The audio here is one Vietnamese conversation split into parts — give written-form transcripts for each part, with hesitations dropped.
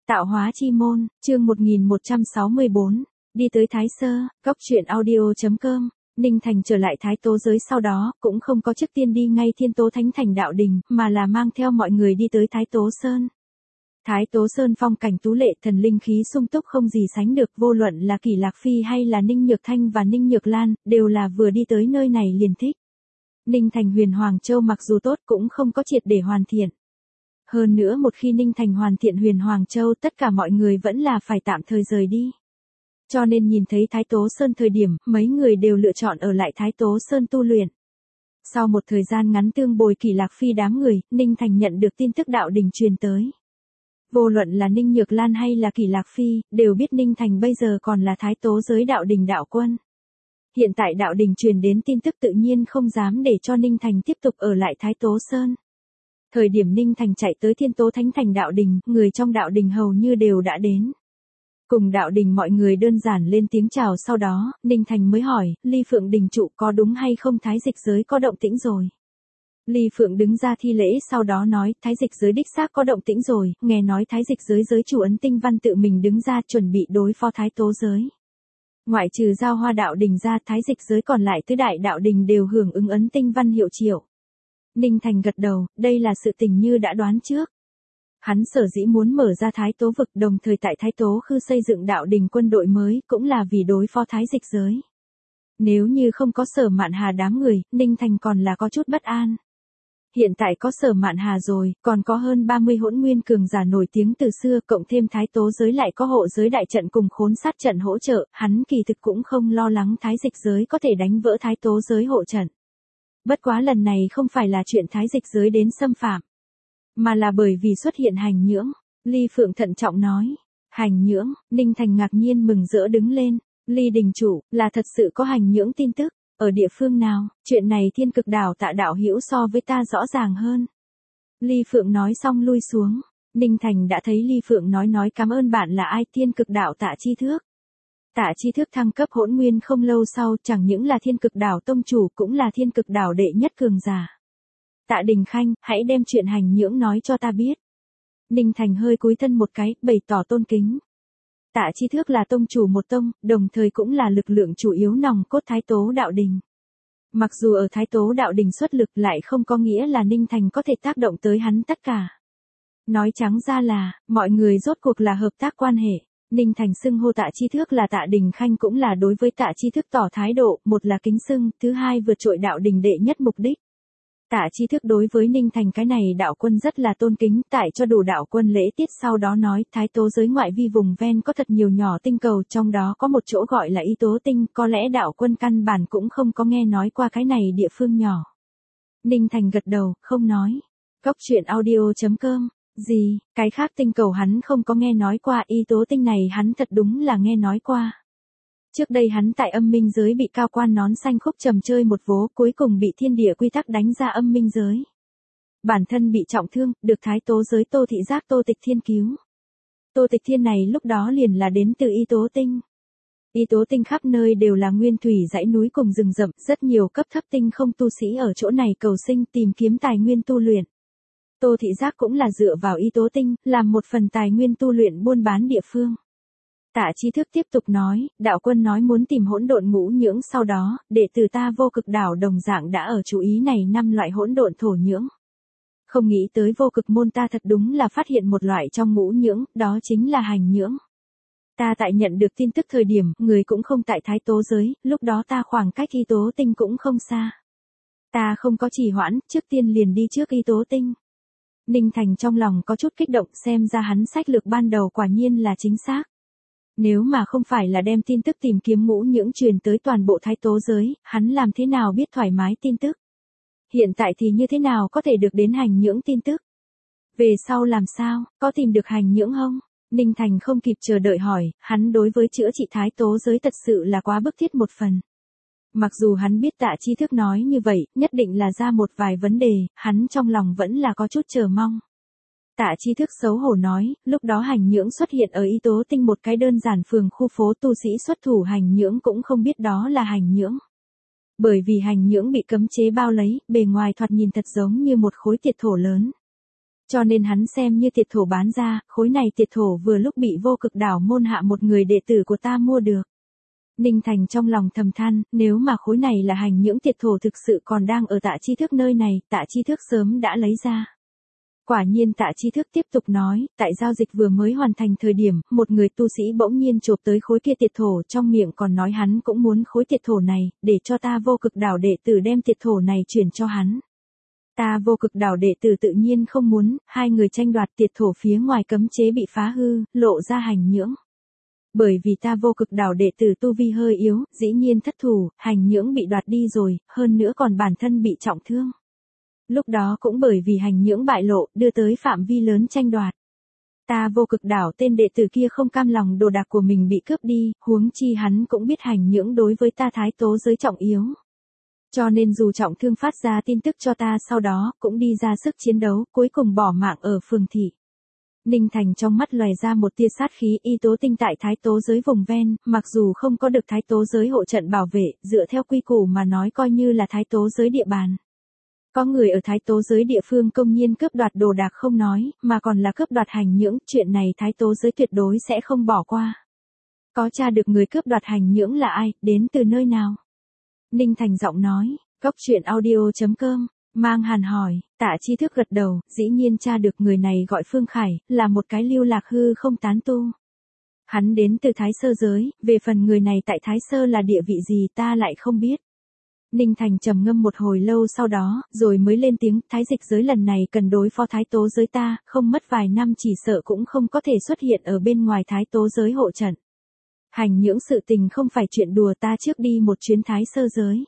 Tạo hóa chi môn, chương 1164, đi tới Thái Sơ, góc truyện audio.com. Ninh Thành trở lại Thái Tố giới sau đó, cũng không có trước tiên đi ngay Thiên Tố Thánh Thành đạo đình, mà là mang theo mọi người đi tới Thái Tố Sơn. Thái Tố Sơn phong cảnh tú lệ, thần linh khí sung túc không gì sánh được, vô luận là Kỷ Lạc Phi hay là Ninh Nhược Thanh và Ninh Nhược Lan, đều là vừa đi tới nơi này liền thích. Ninh Thành Huyền Hoàng Châu mặc dù tốt cũng không có triệt để hoàn thiện. Hơn nữa một khi Ninh Thành hoàn thiện Huyền Hoàng Châu, tất cả mọi người vẫn là phải tạm thời rời đi. Cho nên nhìn thấy Thái Tố Sơn thời điểm, mấy người đều lựa chọn ở lại Thái Tố Sơn tu luyện. Sau một thời gian ngắn tương bồi Kỷ Lạc Phi đám người, Ninh Thành nhận được tin tức đạo đình truyền tới. Vô luận là Ninh Nhược Lan hay là Kỷ Lạc Phi, đều biết Ninh Thành bây giờ còn là Thái Tố giới đạo đình đạo quân. Hiện tại đạo đình truyền đến tin tức tự nhiên không dám để cho Ninh Thành tiếp tục ở lại Thái Tố Sơn. Thời điểm Ninh Thành chạy tới Thiên Tố Thánh Thành đạo đình, người trong đạo đình hầu như đều đã đến. Cùng đạo đình mọi người đơn giản lên tiếng chào, sau đó, Ninh Thành mới hỏi, Ly Phượng đình trụ có đúng hay không Thái Dịch giới có động tĩnh rồi. Ly Phượng đứng ra thi lễ sau đó nói, Thái Dịch giới đích xác có động tĩnh rồi, nghe nói Thái Dịch giới giới chủ Ấn Tinh Văn tự mình đứng ra chuẩn bị đối phó Thái Tố giới. Ngoại trừ Giao Hoa đạo đình ra, Thái Dịch giới còn lại tứ đại đạo đình đều hưởng ứng Ấn Tinh Văn hiệu triệu. Ninh Thành gật đầu, đây là sự tình như đã đoán trước. Hắn sở dĩ muốn mở ra Thái Tố vực, đồng thời tại Thái Tố Khư xây dựng đạo đình quân đội mới, cũng là vì đối phó Thái Dịch giới. Nếu như không có Sở Mạn Hà đám người, Ninh Thành còn là có chút bất an. Hiện tại có Sở Mạn Hà rồi, còn có hơn 30 hỗn nguyên cường giả nổi tiếng từ xưa, cộng thêm Thái Tố giới lại có hộ giới đại trận cùng khốn sát trận hỗ trợ, hắn kỳ thực cũng không lo lắng Thái Dịch giới có thể đánh vỡ Thái Tố giới hộ trận. Bất quá lần này không phải là chuyện Thái Dịch giới đến xâm phạm, mà là bởi vì xuất hiện hành nhưỡng. Ly Phượng thận trọng nói, hành nhưỡng, Ninh Thành ngạc nhiên mừng rỡ đứng lên, Ly đình chủ, là thật sự có hành nhưỡng tin tức, ở địa phương nào, chuyện này Thiên Cực Đảo Tạ đạo hữu so với ta rõ ràng hơn. Ly Phượng nói xong lui xuống, Ninh Thành đã thấy Ly Phượng nói cảm ơn bạn là ai, Thiên Cực Đảo Tạ Chi Thước. Tạ Chi Thước thăng cấp hỗn nguyên không lâu sau, chẳng những là Thiên Cực Đảo tông chủ cũng là Thiên Cực Đảo đệ nhất cường giả. Tạ Đình Khanh, hãy đem chuyện hành nhưỡng nói cho ta biết. Ninh Thành hơi cúi thân một cái, bày tỏ tôn kính. Tạ Chi Thước là tông chủ một tông, đồng thời cũng là lực lượng chủ yếu nòng cốt Thái Tố đạo đình. Mặc dù ở Thái Tố đạo đình xuất lực, lại không có nghĩa là Ninh Thành có thể tác động tới hắn tất cả. Nói trắng ra là, mọi người rốt cuộc là hợp tác quan hệ. Ninh Thành xưng hô Tạ Chi Thước là Tạ Đình Khanh cũng là đối với Tạ Chi Thước tỏ thái độ, một là kính xưng, thứ hai vượt trội đạo đình đệ nhất mục đích. Tạ Chi Thước đối với Ninh Thành cái này đạo quân rất là tôn kính, tại cho đủ đạo quân lễ tiết sau đó nói, Thái Tố giới ngoại vi vùng ven có thật nhiều nhỏ tinh cầu, trong đó có một chỗ gọi là Y Tố Tinh, có lẽ đạo quân căn bản cũng không có nghe nói qua cái này địa phương nhỏ. Ninh Thành gật đầu, không nói. Góc truyện audio.com, gì, cái khác tinh cầu hắn không có nghe nói qua, Y Tố Tinh này hắn thật đúng là nghe nói qua. Trước đây hắn tại Âm Minh giới bị cao quan nón xanh khúc trầm chơi một vố, cuối cùng bị thiên địa quy tắc đánh ra Âm Minh giới. Bản thân bị trọng thương, được Thái Tố giới Tô Thị Giác Tô Tịch Thiên cứu. Tô Tịch Thiên này lúc đó liền là đến từ Y Tố Tinh. Y Tố Tinh khắp nơi đều là nguyên thủy dãy núi cùng rừng rậm, rất nhiều cấp thấp tinh không tu sĩ ở chỗ này cầu sinh tìm kiếm tài nguyên tu luyện. Tô Thị Giác cũng là dựa vào Y Tố Tinh, làm một phần tài nguyên tu luyện buôn bán địa phương. Tạ Chi Thước tiếp tục nói, đạo quân nói muốn tìm hỗn độn ngũ nhưỡng, sau đó, đệ tử ta Vô Cực đảo đồng dạng đã ở chú ý này 5 loại hỗn độn thổ nhưỡng. Không nghĩ tới Vô Cực môn ta thật đúng là phát hiện một loại trong ngũ nhưỡng, đó chính là hành nhưỡng. Ta tại nhận được tin tức thời điểm, người cũng không tại Thái Tố giới, lúc đó ta khoảng cách Y Tố Tinh cũng không xa. Ta không có trì hoãn, trước tiên liền đi trước Y Tố Tinh. Ninh Thành trong lòng có chút kích động, xem ra hắn sách lược ban đầu quả nhiên là chính xác. Nếu mà không phải là đem tin tức tìm kiếm ngũ nhưỡng truyền tới toàn bộ Thái Tố giới, hắn làm thế nào biết thoải mái tin tức? Hiện tại thì như thế nào có thể được đến hành nhưỡng tin tức? Về sau làm sao, có tìm được hành nhưỡng không? Ninh Thành không kịp chờ đợi hỏi, hắn đối với chữa trị Thái Tố giới thật sự là quá bức thiết một phần. Mặc dù hắn biết Tạ Chi Thước nói như vậy, nhất định là ra một vài vấn đề, hắn trong lòng vẫn là có chút chờ mong. Tạ Chi Thước xấu hổ nói, lúc đó hành nhưỡng xuất hiện ở Y Tố Tinh một cái đơn giản phường khu phố, tu sĩ xuất thủ hành nhưỡng cũng không biết đó là hành nhưỡng. Bởi vì hành nhưỡng bị cấm chế bao lấy, bề ngoài thoạt nhìn thật giống như một khối tiệt thổ lớn. Cho nên hắn xem như tiệt thổ bán ra, khối này tiệt thổ vừa lúc bị Vô Cực Đảo môn hạ một người đệ tử của ta mua được. Ninh Thành trong lòng thầm than, nếu mà khối này là hành nhưỡng tiệt thổ thực sự còn đang ở Tạ Chi Thức nơi này, Tạ Chi Thức sớm đã lấy ra. Quả nhiên Tạ Chi Thức tiếp tục nói, tại giao dịch vừa mới hoàn thành thời điểm, một người tu sĩ bỗng nhiên chộp tới khối kia tiệt thổ, trong miệng còn nói hắn cũng muốn khối tiệt thổ này, để cho ta Vô Cực Đảo đệ tử đem tiệt thổ này chuyển cho hắn. Ta Vô Cực Đảo đệ tử tự nhiên không muốn, hai người tranh đoạt tiệt thổ phía ngoài cấm chế bị phá hư, lộ ra hành nhưỡng. Bởi vì ta Vô Cực Đảo đệ tử tu vi hơi yếu, dĩ nhiên thất thủ, hành nhưỡng bị đoạt đi rồi, hơn nữa còn bản thân bị trọng thương. Lúc đó cũng bởi vì hành nhưỡng bại lộ, đưa tới phạm vi lớn tranh đoạt. Ta Vô Cực Đảo tên đệ tử kia không cam lòng đồ đạc của mình bị cướp đi, huống chi hắn cũng biết hành nhưỡng đối với ta Thái Tố giới trọng yếu. Cho nên dù trọng thương phát ra tin tức cho ta sau đó, cũng đi ra sức chiến đấu, cuối cùng bỏ mạng ở phường thị. Ninh Thành trong mắt lòe ra một tia sát khí, y tố tinh tại Thái Tố giới vùng ven, mặc dù không có được Thái Tố giới hộ trận bảo vệ, dựa theo quy củ mà nói coi như là Thái Tố giới địa bàn. Có người ở Thái Tố giới địa phương công nhiên cướp đoạt đồ đạc không nói, mà còn là cướp đoạt hành nhưỡng, chuyện này Thái Tố giới tuyệt đối sẽ không bỏ qua. Có tra được người cướp đoạt hành nhưỡng là ai, đến từ nơi nào? Ninh Thành giọng nói, goctruyện.audio.com, Mang Hàn hỏi, Tạ Chi Thức gật đầu, dĩ nhiên tra được người này gọi Phương Khải, là một cái lưu lạc hư không tán tu. Hắn đến từ Thái Sơ giới, về phần người này tại Thái Sơ là địa vị gì ta lại không biết. Ninh Thành trầm ngâm một hồi lâu sau đó, rồi mới lên tiếng, Thái Dịch giới lần này cần đối phó Thái Tố giới ta, không mất vài năm chỉ sợ cũng không có thể xuất hiện ở bên ngoài Thái Tố giới hộ trận. Hành nhưỡng sự tình không phải chuyện đùa, ta trước đi một chuyến Thái Sơ giới.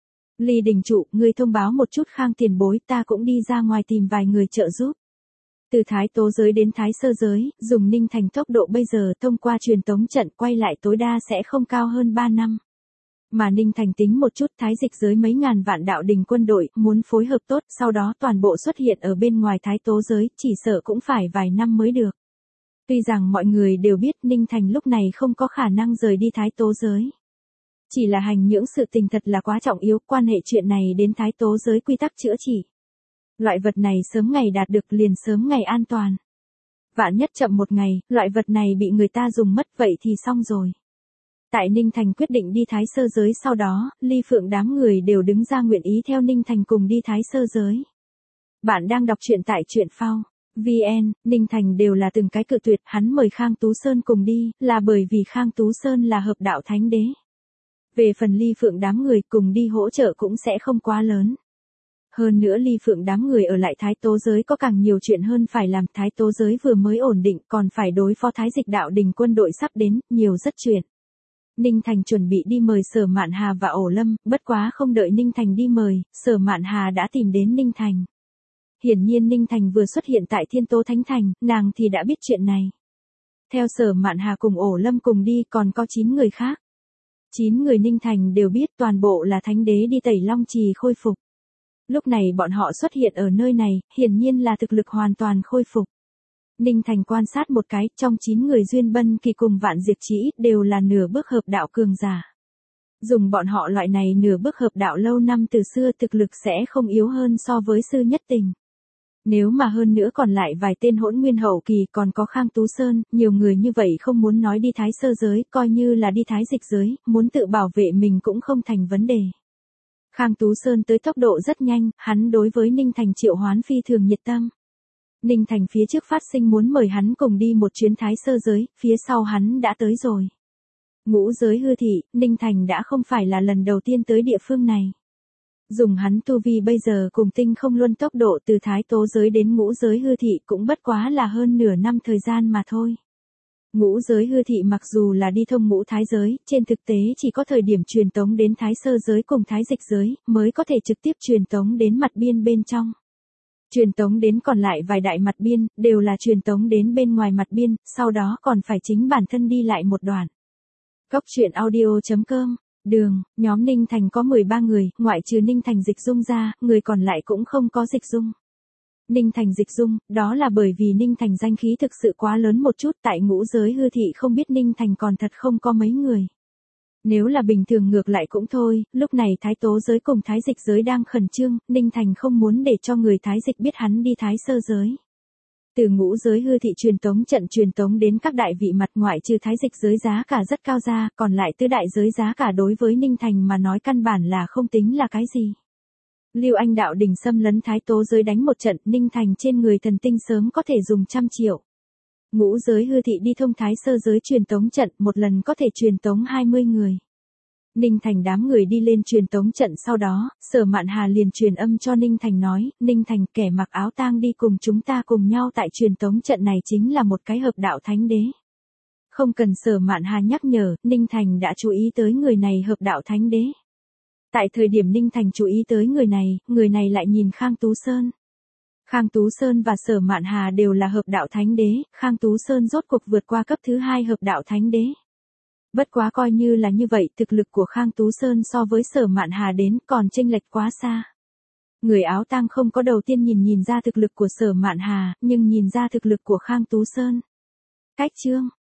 Ly Đình Trụ, ngươi thông báo một chút Khang tiền bối, ta cũng đi ra ngoài tìm vài người trợ giúp. Từ Thái Tố giới đến Thái Sơ giới, dùng Ninh Thành tốc độ bây giờ thông qua truyền tống trận quay lại tối đa sẽ không cao hơn 3 năm. Mà Ninh Thành tính một chút, Thái Dịch giới mấy ngàn vạn đạo đình quân đội, muốn phối hợp tốt, sau đó toàn bộ xuất hiện ở bên ngoài Thái Tố giới, chỉ sợ cũng phải vài năm mới được. Tuy rằng mọi người đều biết Ninh Thành lúc này không có khả năng rời đi Thái Tố giới. Chỉ là hành nhưỡng sự tình thật là quá trọng yếu, quan hệ chuyện này đến Thái Tố giới quy tắc chữa trị. Loại vật này sớm ngày đạt được liền sớm ngày an toàn. Vạn nhất chậm một ngày, loại vật này bị người ta dùng mất vậy thì xong rồi. Tại Ninh Thành quyết định đi Thái Sơ giới sau đó, Ly Phượng đám người đều đứng ra nguyện ý theo Ninh Thành cùng đi Thái Sơ giới. Bạn đang đọc truyện tại truyện phao. VN, Ninh Thành đều là từng cái cự tuyệt, hắn mời Khang Tú Sơn cùng đi, là bởi vì Khang Tú Sơn là hợp đạo thánh đế. Về phần Ly Phượng đám người cùng đi hỗ trợ cũng sẽ không quá lớn. Hơn nữa Ly Phượng đám người ở lại Thái Tố giới có càng nhiều chuyện hơn phải làm, Thái Tố giới vừa mới ổn định còn phải đối phó Thái Dịch đạo đình quân đội sắp đến, nhiều rất chuyện. Ninh Thành chuẩn bị đi mời Sở Mạn Hà và Ổ Lâm, bất quá không đợi Ninh Thành đi mời, Sở Mạn Hà đã tìm đến Ninh Thành. Hiển nhiên Ninh Thành vừa xuất hiện tại Thiên Tố Thánh Thành, nàng thì đã biết chuyện này. Theo Sở Mạn Hà cùng Ổ Lâm cùng đi còn có 9 người khác. 9 người Ninh Thành đều biết toàn bộ là Thánh Đế đi Tẩy Long Trì khôi phục. Lúc này bọn họ xuất hiện ở nơi này, hiển nhiên là thực lực hoàn toàn khôi phục. Ninh Thành quan sát một cái, trong 9 người Duyên Bân Kỳ cùng Vạn Diệp Chỉ đều là nửa bước hợp đạo cường giả. Dùng bọn họ loại này nửa bước hợp đạo lâu năm từ xưa thực lực sẽ không yếu hơn so với sư nhất tình. Nếu mà hơn nữa còn lại vài tên hỗn nguyên hậu kỳ còn có Khang Tú Sơn, nhiều người như vậy không muốn nói đi Thái Sơ giới, coi như là đi Thái Dịch giới, muốn tự bảo vệ mình cũng không thành vấn đề. Khang Tú Sơn tới tốc độ rất nhanh, hắn đối với Ninh Thành triệu hoán phi thường nhiệt tâm. Ninh Thành phía trước phát sinh muốn mời hắn cùng đi một chuyến Thái Sơ giới, phía sau hắn đã tới rồi. Ngũ giới hư thị, Ninh Thành đã không phải là lần đầu tiên tới địa phương này. Dùng hắn tu vi bây giờ cùng tinh không luân tốc độ từ Thái Tố giới đến ngũ giới hư thị cũng bất quá là hơn nửa năm thời gian mà thôi. Ngũ giới hư thị mặc dù là đi thông ngũ thái giới, trên thực tế chỉ có thời điểm truyền tống đến Thái Sơ giới cùng Thái Dịch giới, mới có thể trực tiếp truyền tống đến mặt biên bên trong. Truyền tống đến còn lại vài đại mặt biên, đều là truyền tống đến bên ngoài mặt biên, sau đó còn phải chính bản thân đi lại một đoạn. Goctruyện.audio.com, đường, nhóm Ninh Thành có 13 người, ngoại trừ Ninh Thành Dịch Dung ra, người còn lại cũng không có Dịch Dung. Ninh Thành Dịch Dung, đó là bởi vì Ninh Thành danh khí thực sự quá lớn một chút, tại ngũ giới hư thị không biết Ninh Thành còn thật không có mấy người. Nếu là bình thường ngược lại cũng thôi, lúc này Thái Tố giới cùng Thái Dịch giới đang khẩn trương, Ninh Thành không muốn để cho người Thái Dịch biết hắn đi Thái Sơ giới. Từ ngũ giới hư thị truyền tống trận truyền tống đến các đại vị mặt ngoại trừ thái dịch giới giá cả rất cao ra, còn lại tứ đại giới giá cả đối với Ninh Thành mà nói căn bản là không tính là cái gì. Lưu Anh đạo đỉnh xâm lấn thái tố giới đánh một trận, Ninh Thành trên người thần tinh sớm có thể dùng 100 triệu. Ngũ giới hư thị đi thông thái sơ giới truyền tống trận, một lần có thể truyền tống 20 người. Ninh Thành đám người đi lên truyền tống trận sau đó, Sở Mạn Hà liền truyền âm cho Ninh Thành nói, Ninh Thành kẻ mặc áo tang đi cùng chúng ta cùng nhau tại truyền tống trận này chính là một cái hợp đạo thánh đế. Không cần Sở Mạn Hà nhắc nhở, Ninh Thành đã chú ý tới người này hợp đạo thánh đế. Tại thời điểm Ninh Thành chú ý tới người này lại nhìn Khang Tú Sơn. Khang Tú Sơn và Sở Mạn Hà đều là hợp đạo thánh đế, Khang Tú Sơn rốt cuộc vượt qua cấp thứ 2 hợp đạo thánh đế. Bất quá coi như là như vậy, thực lực của Khang Tú Sơn so với Sở Mạn Hà đến còn chênh lệch quá xa. Người áo tang không có đầu tiên nhìn ra thực lực của Sở Mạn Hà, nhưng nhìn ra thực lực của Khang Tú Sơn. Cách chương